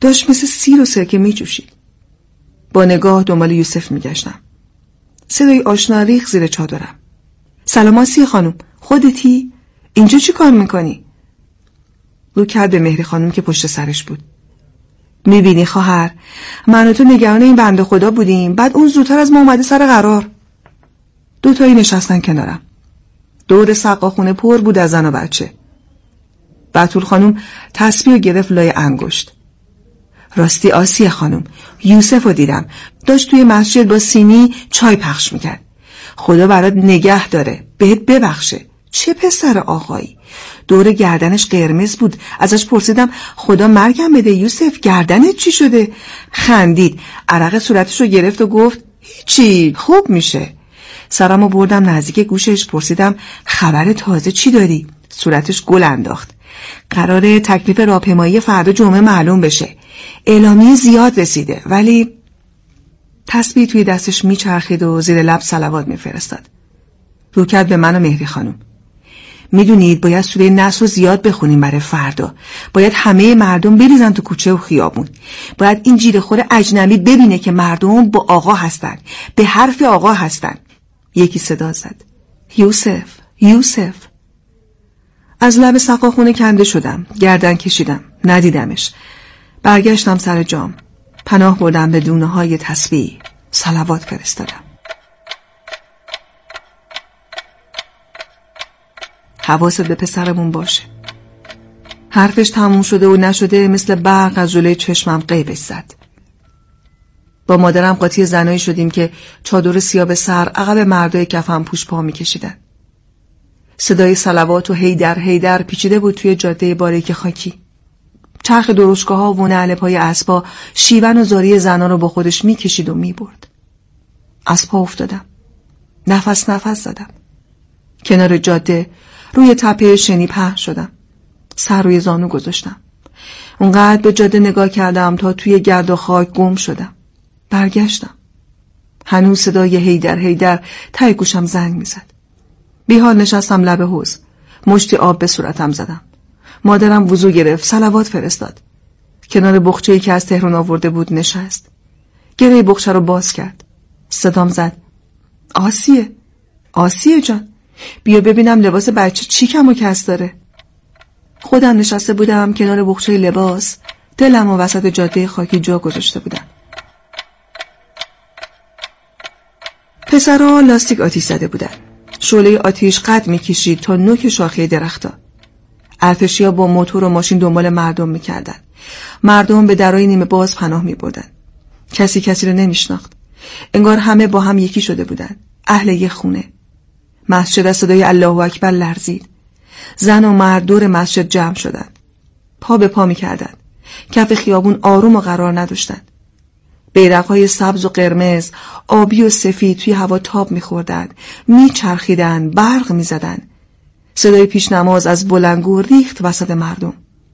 داشت مثل سیر و سرکه می جوشید. با نگاه دنبال یوسف می گشتم. صدای آشنا ریخت زیر چادرم. سلام آسیه خانم، خودتی؟ اینجا چی کار میکنی؟ رو کرد به مهری خانم که پشت سرش بود. میبینی خواهر، من و تو نگران این بنده خدا بودیم، بعد اون زودتر از ما اومده سر قرار. دوتایی نشستن کنارم. دور سقاخونه پر بود از زن و بچه. بتول خانم تسبیح گرفت لای انگشت. راستی آسیه خانم، یوسف رو دیدم داشت توی مسجد با سینی چای پخش میکرد. خدا برات نگه داره، بهت ببخشه. چه پسر آقایی، دور گردنش قرمز بود. ازش پرسیدم خدا مرگم بده یوسف، گردنت چی شده؟ خندید، عرق صورتش رو گرفت و گفت هیچی، خوب میشه. سرمو بردم نزدیک گوشش، پرسیدم خبر تازه چی داری؟ صورتش گل انداخت. قراره تکلیف راهپیمایی فردا جمعه معلوم بشه. اعلامیه زیاد رسیده، ولی تسبیح توی دستش میچرخید و زیر لب صلوات میفرستاد. رو کرد به من و مهری خانم. میدونید باید سوره نصر رو زیاد بخونیم برای فردا. باید همه مردم بریزن تو کوچه و خیابون. باید این جیره‌خور اجنبی ببینه که مردم با آقا هستن، به حرف آقا هستن. یکی صدا زد یوسف، یوسف. از لب سقاخونه کنده شدم، گردن کشیدم، ندیدمش. برگشتم سر جام، پناه بردم به دونه های تسبیح، صلوات فرستادم. حواست به پسرمون باشه. حرفش تموم شده و نشده مثل برق از جلوی چشمم غیبش زد. با مادرم قاطی زنایی شدیم که چادر سیاه به سر عقب مردای کفن پوش پا می کشیدن. صدای صلوات و هیدر هیدر پیچیده بود توی جاده باریک خاکی. چرخ درشگاه ها و نعل پای اسبا شیون و زاری زنان رو با خودش می کشید و می برد. از پا افتادم. نفس نفس زدم. کنار جاده روی تپه شنی پهن شدم. سر روی زانو گذاشتم. اونقدر به جاده نگاه کردم تا توی گرد و خاک گم شدم. برگشتم. هنوز صدای هیدر هیدر ته گوشم زنگ میزد. بیحال نشستم لب حوض. مشتی آب به صورتم زدم. مادرم وضو گرفت، صلوات فرستاد. کنار بخچه‌ای که از تهران آورده بود نشست. گره بخچه رو باز کرد. صدام زد آسیه، آسیه جان، بیا ببینم لباس بچه چی کم و کس داره. خودم نشسته بودم کنار بخچه لباس، دلم و وسط جاده خاکی جا گذاشته بودم. پسرها لاستیک آتیش زده بودن. شعله آتیش قد میکشید تا نوک شاخه درختا. ارتشی‌ها با موتور و ماشین دنبال مردم میکردن. مردم به درای نیمه باز پناه میبردن. کسی کسی رو نمیشناخت. انگار همه با هم یکی شده بودن. اهل یک خونه. مسجد از صدای الله اکبر لرزید. زن و مرد دور مسجد جمع شدن. پا به پا میکردن. کف خیابون آروم و قرار نداشتن. بیرق‌های سبز و قرمز، آبی و سفید توی هوا تاب می‌خوردن، میچرخیدن، برق می‌زدن. صدای پیش نماز از بلندگو ریخت وسط مردم.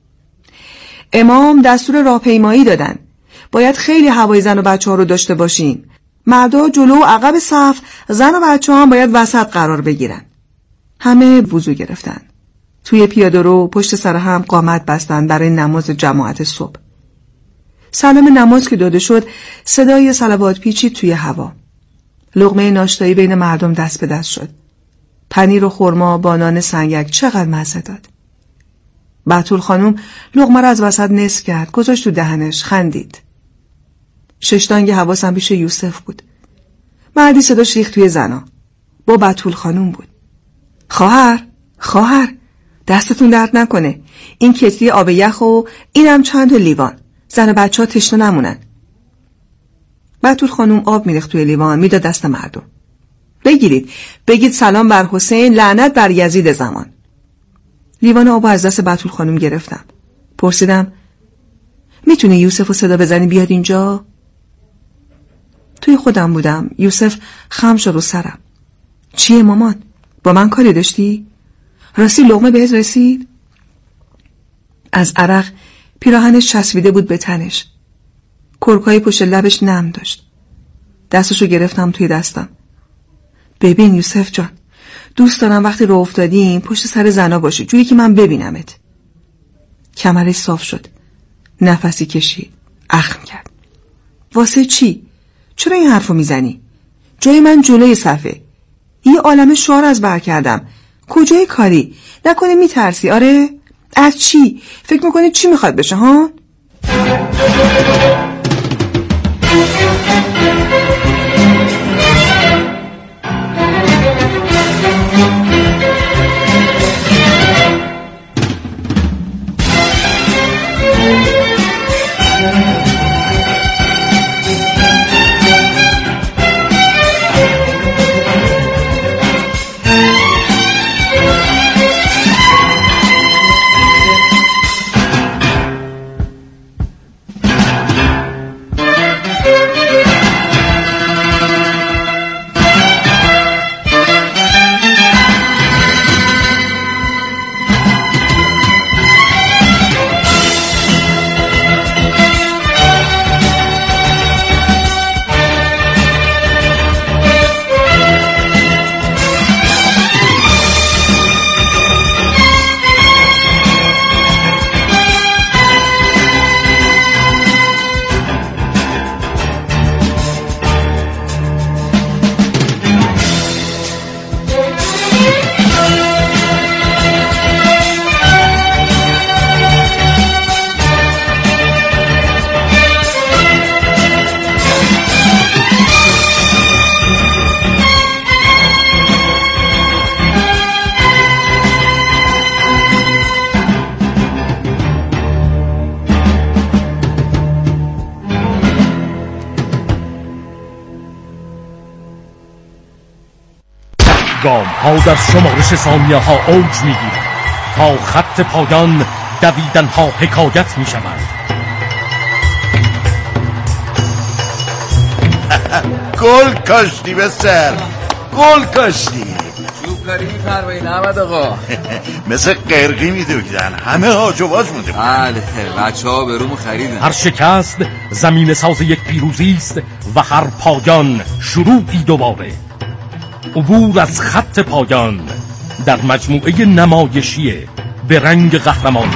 امام دستور راهپیمایی دادن. باید خیلی هوای زن و بچه‌ها رو داشته باشین. مردا جلو و عقب صف، زن و بچه‌ها هم باید وسط قرار بگیرن. همه وضو گرفتن. توی پیاده‌رو پشت سر هم قامت بستن برای نماز جماعت صبح. سلام نماز که داده شد، صدای صلوات پیچید توی هوا. لقمه ناشتایی بین مردم دست به دست شد. پنیر و خرما با نان سنگک چقدر مزه داد. بتول خانم لقمه رو از وسط نصف کرد، گذاشت تو دهنش، خندید. ششتانگ حواسم پیش یوسف بود. مردی صداش ریخت توی زنا. با بتول خانم بود. خواهر، خواهر، دستتون درد نکنه. این کتری آب یخ و اینم چند لیوان. زن و بچه ها تشنه نمونن. بتول خانم آب میریخت توی لیوان، میداد دست مردم. بگیرید، بگید سلام بر حسین، لعنت بر یزید زمان. لیوان آب از دست بتول خانم گرفتم. پرسیدم میتونی یوسف رو صدا بزنی بیاد اینجا؟ توی خودم بودم. یوسف خم شد رو سرم. چیه مامان؟ با من کاری داشتی؟ راستی لقمه بهت رسید؟ از عرق پیراهنش چسبیده بود به تنش. کرکای پشت لبش نم داشت. دستشو گرفتم توی دستم. ببین یوسف جان، دوست دارم وقتی راه افتادیم پشت سر زنا باشی، جوری که من ببینمت. کمرش صاف شد. نفسی کشید. اخم کرد. واسه چی؟ چرا این حرفو میزنی؟ جای من جلوی صفه. یه عالمه شعار از بر کردم. کجای کاری؟ نکنه میترسی؟ آره؟ از چی؟ فکر میکنی چی میخواد بشه ها؟ گام ها در شمارش ثانیه ها اوج می گیرد تا خط پایان دویدن ها حکایت می شود. گل کاشتی بسر، گل کاشتی. چوب کاری می‌فرمایید احمد آقا. مثل قرقی میدویدن، همه هاج و واج مونده. بله بچه‌ها به رومو خریدن. هر شکست زمین ساز یک پیروزی است و هر پایان شروعی دوباره. عبور از خط پایان در مجموعه نمایشی به رنگ قهرمانی.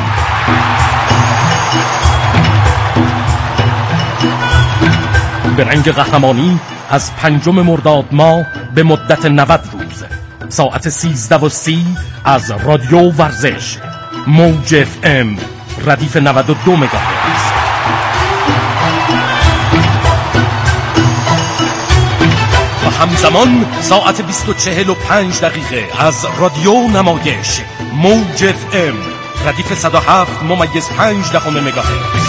به رنگ قهرمانی از 5 مرداد ماه به مدت 90 روز ساعت 13:30 از رادیو ورزش موج FM ردیف 92 مگاهرتز. و همزمان ساعت 20:45 از رادیو نمایش موج FM ردیف 107.5 مگاهرتز.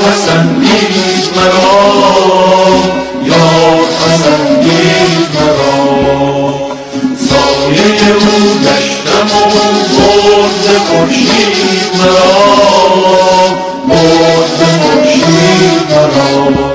پسندید مرا، یار پسندید مرا. سایه او گشتم و برد خورشید مرا، برد خورشید مرا.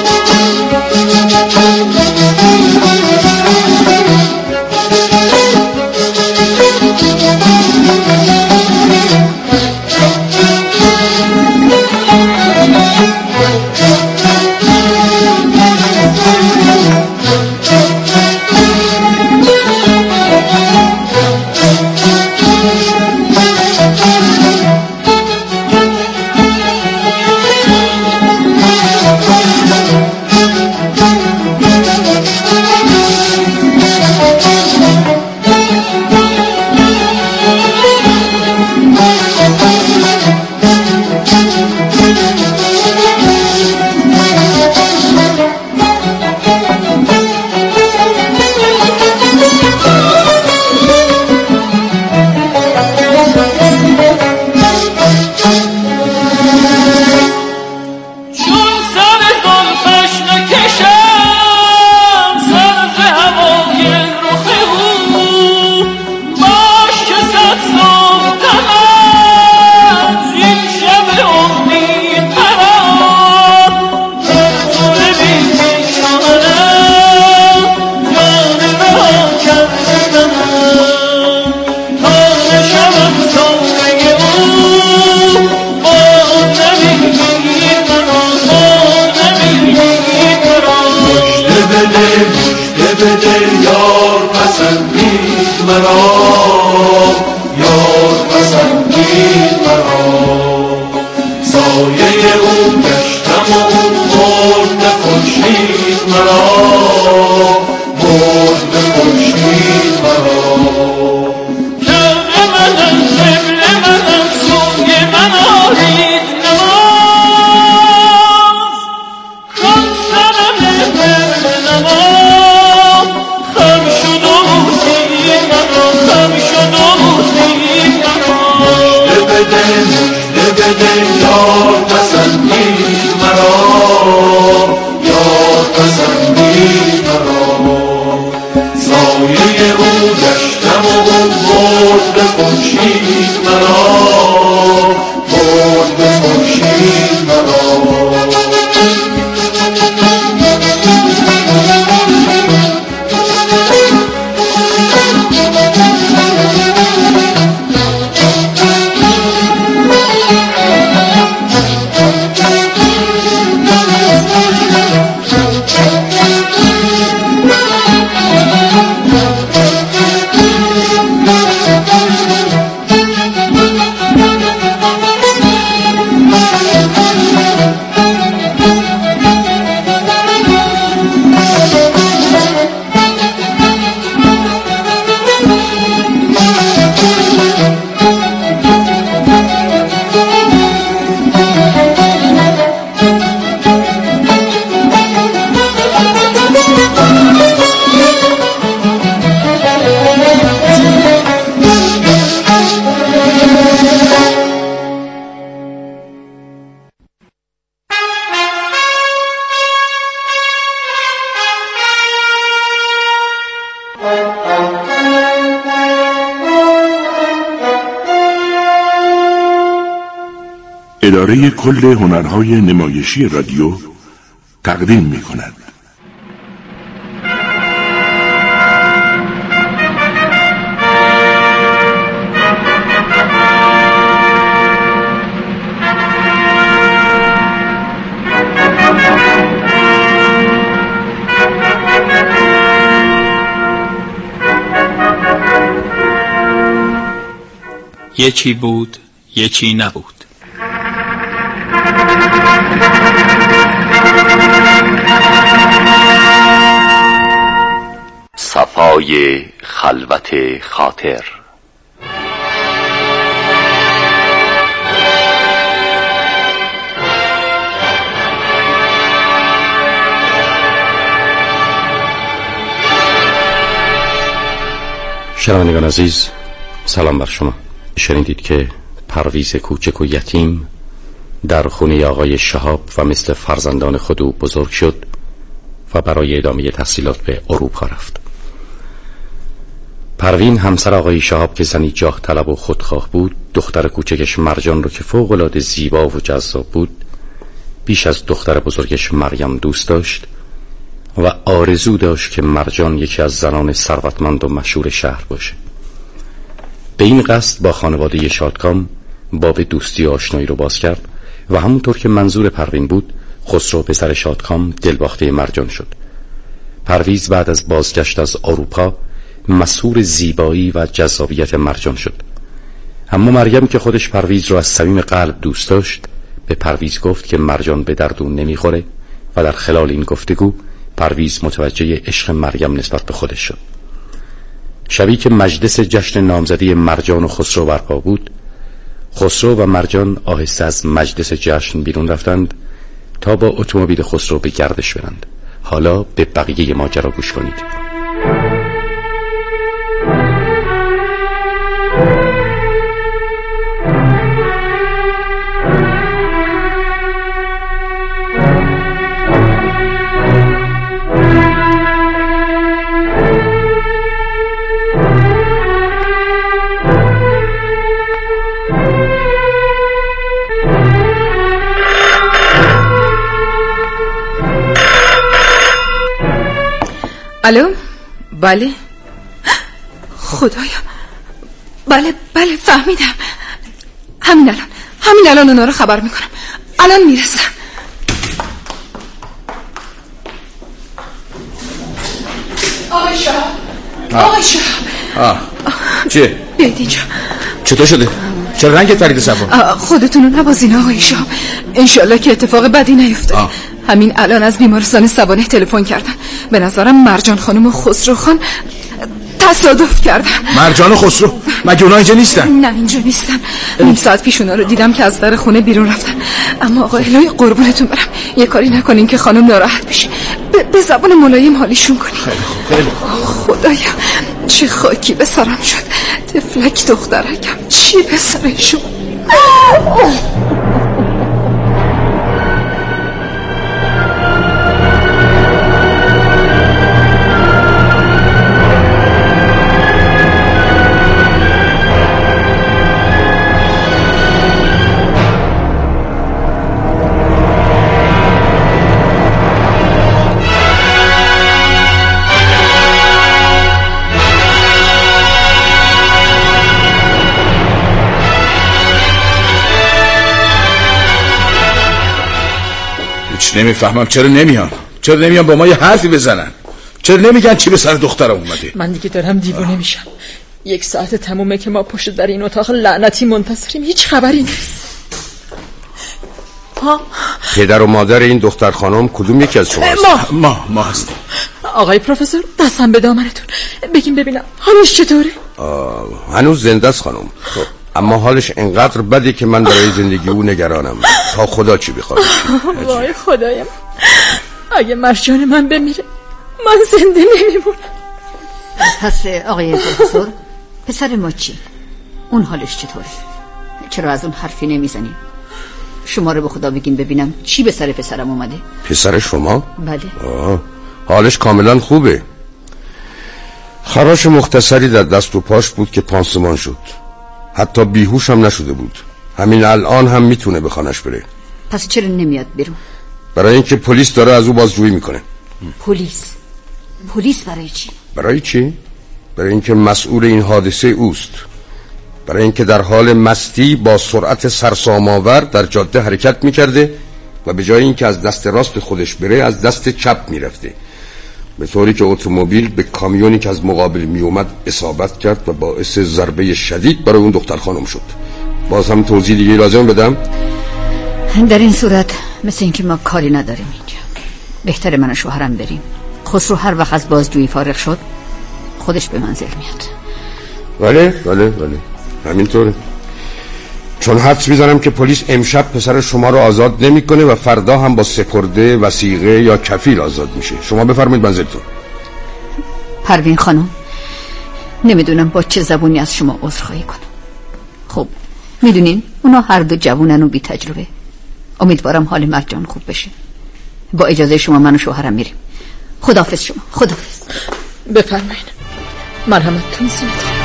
اداره کل هنرهای نمایشی رادیو تقدیم می‌کند. یکی بود، یکی نبود. صفای خلوت خاطر. شنوندگان عزیز، سلام بر شما. شنیدید که پرویز کوچک و یتیم در خونه آقای شهاب و مثل فرزندان خود او بزرگ شد و برای ادامه تحصیلات به اروپا رفت. پروین همسر آقای شهاب که زنی جاه طلب و خودخواه بود، دختر کوچکش مرجان رو که فوق‌العاده زیبا و جذاب بود بیش از دختر بزرگش مریم دوست داشت و آرزو داشت که مرجان یکی از زنان ثروتمند و مشهور شهر باشه. به این قصد با خانواده شادکام باب دوستی و آشنایی رو باز کرد و همونطور که منظور پروین بود، خسرو پسر شادکام دلباخته مرجان شد. پرویز بعد از بازگشت از اروپا مسحور زیبایی و جذابیت مرجان شد. اما مریم که خودش پرویز رو از صمیم قلب دوست داشت، به پرویز گفت که مرجان به درد اون نمیخوره و در خلال این گفتگو پرویز متوجه عشق مریم نسبت به خودش شد. شبی که مجلس جشن نامزدی مرجان و خسرو برپا بود، خسرو و مرجان آهسته از مجلس جشن بیرون رفتند تا با اتومبیل خسرو به گردش برند. حالا به بقیه ماجرا گوش کنید. الو؟ بله خدایا، بله فهمیدم. همین الان اونا رو خبر میکنم. الان میرسم. آقای شاه چیه؟ بیایید اینجا. چطور شده؟ چرا رنگت پریده صفا؟ خودتون رو نبازین آقای شاه، انشالله که اتفاق بدی نیفته. همین الان از بیمارستان سبانه تلفن کردن. به نظرم مرجان خانم و خسرو خان تصادف کردن. مرجان و خسرو؟ مگه اونا اینجا نیستن؟ نه اینجا نیستن. نیم ساعت پیش اونا رو دیدم که از در خونه بیرون رفتن. اما آقا الهی قربونتون برم یه کاری نکنین که خانم ناراحت بشه. به زبان ملایم حالیشون کنین. خیلی خدایا چه خاکی به سرم شد. تفلک دخترکم چی به سرشون. نمیفهمم چرا نمیان با ما یه حرفی بزنن. چرا نمیگن چی به سر دخترم اومده؟ من دیگه دارم دیوونه میشم. 1 ساعت تمومه که ما پشت در این اتاق لعنتی منتظریم، هیچ خبری نیست. پدر و مادر این دختر خانم کدوم یکی از شما هست؟ ما هستیم. آقای پروفسور دستم به دامنتون بگیم ببینم حالش چطوره؟ هنوز زنده است خانم، اما حالش انقدر بده که من برای زندگی او نگرانم. تا خدا چی بخواد. وای خدایم، اگه مرجان من بمیره من زنده نمیمونم. پس آقای پروفسور پسر ما چی؟ اون حالش چطوره؟ چرا از اون حرفی نمیزنی؟ شما رو به خدا بگین ببینم چی به سر پسرم اومده؟ پسر شما؟ بله. حالش کاملا خوبه. خراش مختصری در دست و پاش بود که پانسمان شد. حتی بیهوش هم نشده بود. همین الان هم میتونه به خانش بره. پس چرا نمیاد بیرون؟ برای اینکه پلیس داره از او بازجویی میکنه. پلیس برای چی؟ برای اینکه مسئول این حادثه اوست. برای اینکه در حال مستی با سرعت سرسام‌آور در جاده حرکت میکرده و به جای اینکه از دست راست خودش بره از دست چپ میرفته، به طوری که اتومبیل به کامیونی که از مقابل میومد اصابت کرد و باعث ضربه شدید برای اون دختر خانم شد. باز هم توضیح دیگه لازم بدم؟ در این صورت مثل اینکه ما کاری نداریم اینجا. بهتره من و شوهرم بریم. خسرو هر وقت از بازجویی فارغ شد خودش به منزل میاد. بله همینطوره. چون حدس میزنم که پلیس امشب پسر شما رو آزاد نمیکنه و فردا هم با سپرده وثیقه یا کفیل آزاد میشه. شما بفرمایید منزلتون. پروین خانم، نمیدونم با چه زبونی از شما عذرخواهی کنم. خب میدونین اونا هر دو جوونن و بی تجربه. امیدوارم حال مرجان خوب بشه. با اجازه شما من و شوهرم میریم. خداحافظ شما. خداحافظ. بفرمایید. مرحمتتون زیاده.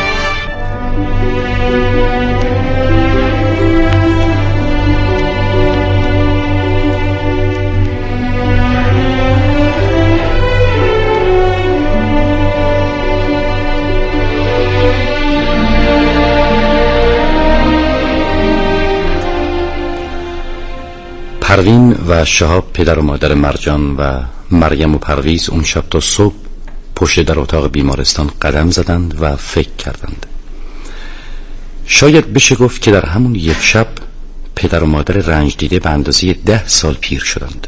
پروین و شهاب پدر و مادر مرجان و مریم و پرویز اون شب تا صبح پشت در اتاق بیمارستان قدم زدند و فکر کردند. شاید بشه گفت که در همون یک شب پدر و مادر رنج دیده به اندازه 10 سال پیر شدند.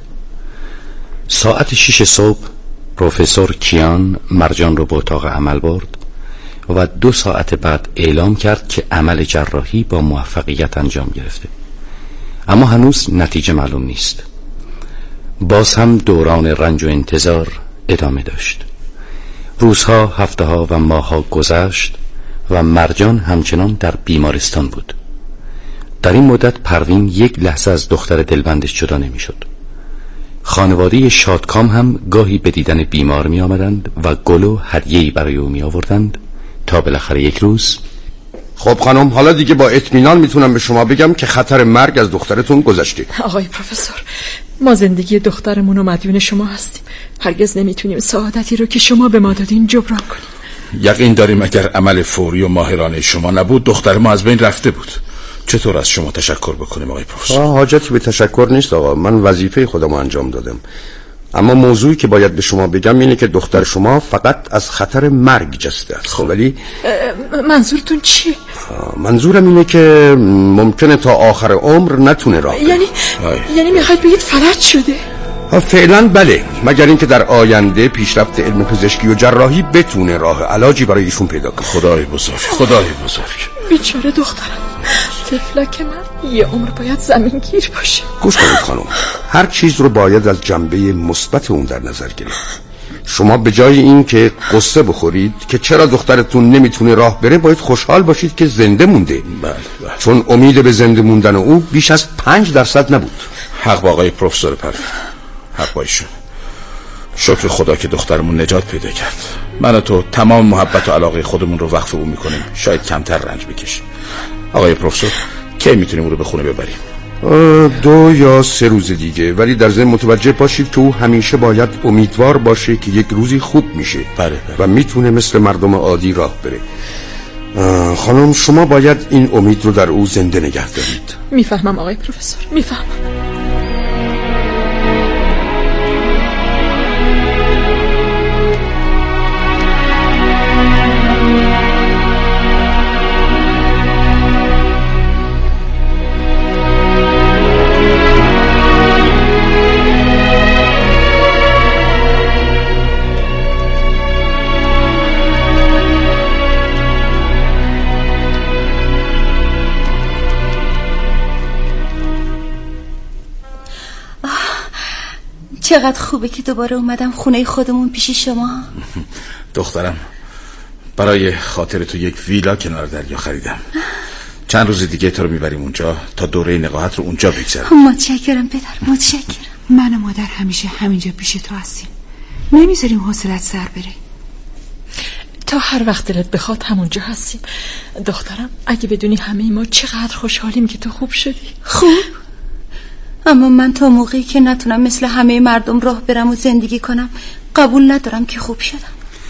ساعت 6 صبح پروفسور کیان مرجان رو به اتاق عمل برد و 2 ساعت بعد اعلام کرد که عمل جراحی با موفقیت انجام گرفته، اما هنوز نتیجه معلوم نیست. باز هم دوران رنج و انتظار ادامه داشت. روزها، هفته‌ها و ماه‌ها گذشت و مرجان همچنان در بیمارستان بود. در این مدت پروین یک لحظه از دختر دلبندش جدا نمی‌شد. خانواده شادکام هم گاهی به دیدن بیمار می آمدند و گل و هدیه‌ای برای او می آوردند تا بالاخره یک روز. خب خانم، حالا دیگه با اطمینان میتونم به شما بگم که خطر مرگ از دخترتون گذشته. آقای پروفسور، ما زندگی دخترمون و مدیون شما هستیم. هرگز نمیتونیم سعادتی رو که شما به ما دادین جبران کنیم. یقین داریم اگر عمل فوری و ماهرانه شما نبود دختر ما از بین رفته بود. چطور از شما تشکر بکنیم آقای پروفسور؟ حاجتی به تشکر نیست آقا، من وظیفه خودم انجام دادم. اما موضوعی که باید به شما بگم اینه که دختر شما فقط از خطر مرگ جسته است. خب ولی منظورتون چیه؟ منظورم اینه که ممکنه تا آخر عمر نتونه راه بره. یعنی میخواید بگید فلج شده؟ فعلا بله، مگر اینکه در آینده پیشرفت علم پزشکی و جراحی بتونه راه علاجی برای ایشون پیدا کنه. خدای بزرگ، خدای بزرگ. بیچاره دخترم، طفلک من یه عمر باید زمینگیر باشه. گوش کنید خانم، هر چیز رو باید از جنبه مثبت اون در نظر گرفت. شما به جای این که قصه بخورید که چرا دخترتون نمیتونه راه بره، باید خوشحال باشید که زنده مونده. بله. چون امید به زنده موندن او بیش از 5% نبود. حق با آقای پروفسور پروین، حق با ایشون. شکر خدا که دخترمون نجات پیدا کرد. من و تو تمام محبت و علاقه خودمون رو وقف او میکنیم، شاید کمتر رنج بکشیم. آقای پروفسور، کی میتونیم او رو به خونه ببریم؟ 2 یا 3 روز دیگه، ولی در ضمن متوجه باشید که او همیشه باید امیدوار باشه که یک روزی خوب میشه. بله. و میتونه مثل مردم عادی راه بره. خانم، شما باید این امید رو در او زنده نگه دارید. میفهمم آقای پروفسور، میفهمم. چقدر خوبه که دوباره اومدم خونه خودمون پیش شما. دخترم، برای خاطر تو یک ویلا کنار دریا خریدم. چند روز دیگه تو رو میبریم اونجا تا دوره نقاهت رو اونجا بگذرم. متشکرم پدر، متشکرم. من و مادر همیشه همینجا پیش تو هستیم، نمیذاریم حوصلت سر بره. تا هر وقت دلت بخواد همونجا هستیم. دخترم، اگه بدونی همه ما چقدر خوشحالیم که تو خوب شدی. خوب؟ اما من تا موقعی که نتونم مثل همه مردم راه برم و زندگی کنم قبول ندارم که خوب شدم.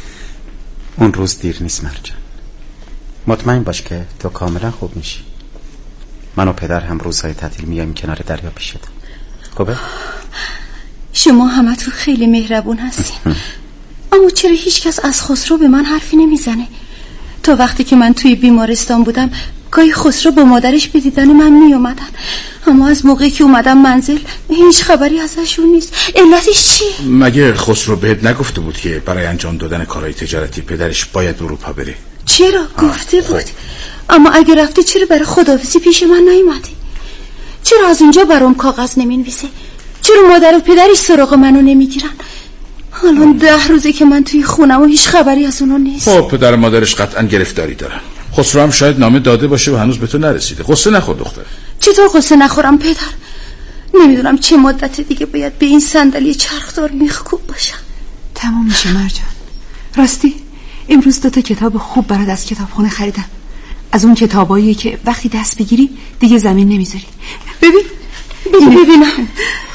اون روز دیر نیست مرجان، مطمئن باش که تو کاملا خوب میشی. من و پدر هم روزهای تعطیل میایم کنار دریا پیشتم. خوبه؟ شما همتون خیلی مهربون هستین. اما چرا هیچ کس از خسرو به من حرفی نمیزنه؟ تا وقتی که من توی بیمارستان بودم گاهی خسرو با مادرش به دیدن من می اومدن، اما از موقعی که اومدم منزل هیچ خبری ازشون نیست. علتش چی؟ مگه خسرو بهت نگفته بود که برای انجام دادن کارهای تجارتی پدرش باید اروپا بره؟ چرا؟ گفته بود. اما اگه رفته چرا برای خداحافظی پیش من نیومدی؟ چرا از اونجا برام کاغذ نمینویسه؟ چرا مادر و پدرش سراغ منو نمیگیرن؟ الان 10 روزه که من توی خونم و هیچ خبری از اونو نیست. خب پدر و مادرش قطعا گرفتاری دارن. خسرو هم شاید نامه داده باشه و هنوز به تو نرسیده. قصه نخور دختر. چطور قصه نخورم پدر؟ نمیدونم چه مدت دیگه باید به این صندلی چرخدار میخکوب باشم. تمام میشه مرجان. راستی امروز 2 کتاب خوب برات از کتابخونه خریدم. از اون کتاباییه که وقتی دست بگیری دیگه زمین نمیذاری. ببینم.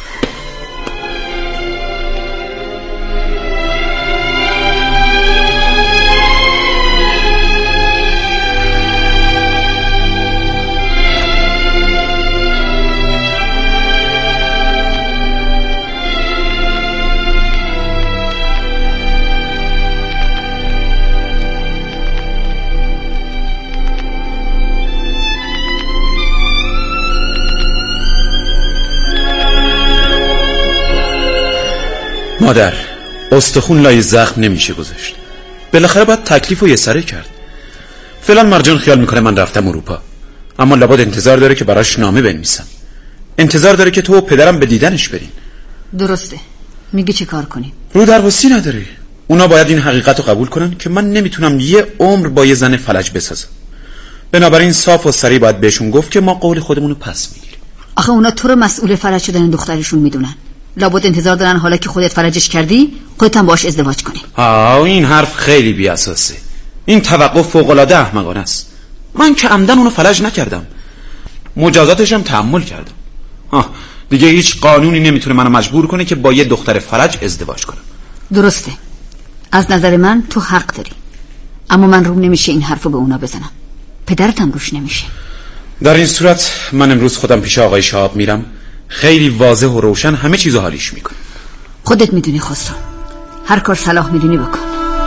مادر، استخون لای زخم نمیشه گذاشت. بالاخره باید تکلیف رو یه سره کرد. فعلا مرجان خیال میکنه من رفتم اروپا، اما لابد انتظار داره که براش نامه بنویسم. انتظار داره که تو و پدرم به دیدنش برین. درسته. میگی چه کار کنیم؟ رو درواسی نداره. اونا باید این حقیقت رو قبول کنن که من نمیتونم یه عمر با یه زن فلج بسازم. بنابراین صاف و صریح باید بهشون گفت که ما قول خودمون رو پس میگیریم. آخه اونا تو رو مسئول فلج شدن دخترشون میدونن. لابد انتظار دارن حالا که خودت فلجش کردی خودت هم باش ازدواج کنی. این حرف خیلی بی اساسه. این توقع فوق‌العاده احمقانه است. من که عمدن اونو فلج نکردم، مجازاتش هم تحمل کردم. دیگه هیچ قانونی نمیتونه منو مجبور کنه که با یه دختر فلج ازدواج کنم. درسته. از نظر من تو حق داری، اما من روم نمیشه این حرفو به اونا بزنم. پدرت هم روش نمیشه. در این صورت من امروز خودم پیش آقای شهاب میرم، خیلی واضح و روشن همه چیزو حالیش میکنم. خودت میدونی خسرو، هر کار صلاح میدونی بکن.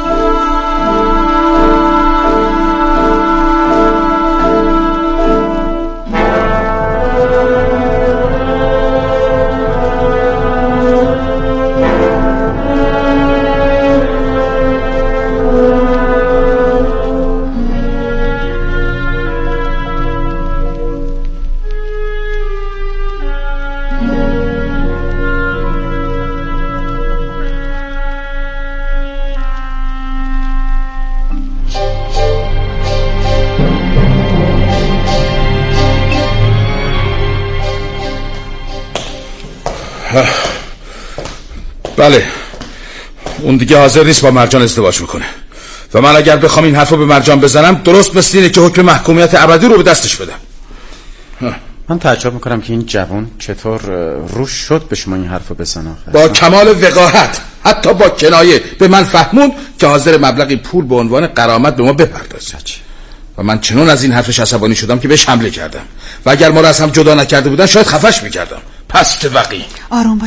بله، اون دیگه حاضر نیست با مرجان ازدواج میکنه و من اگر بخوام این حرفو به مرجان بزنم درست مثل اینه که حکم محکومیت ابدی رو به دستش بدم. من تعجب میکنم که این جوان چطور روش شد به شما این حرفو بزنه. با کمال وقاحت، حتی با کنایه به من فهموند که حاضر مبلغی پول به عنوان غرامت به ما بپردازه و من چنون از این حرفش عصبانی شدم که بهش حمله کردم و اگر ما رو از هم جدا نکرده بودن شاید خفش میکردم. پس وقی آروم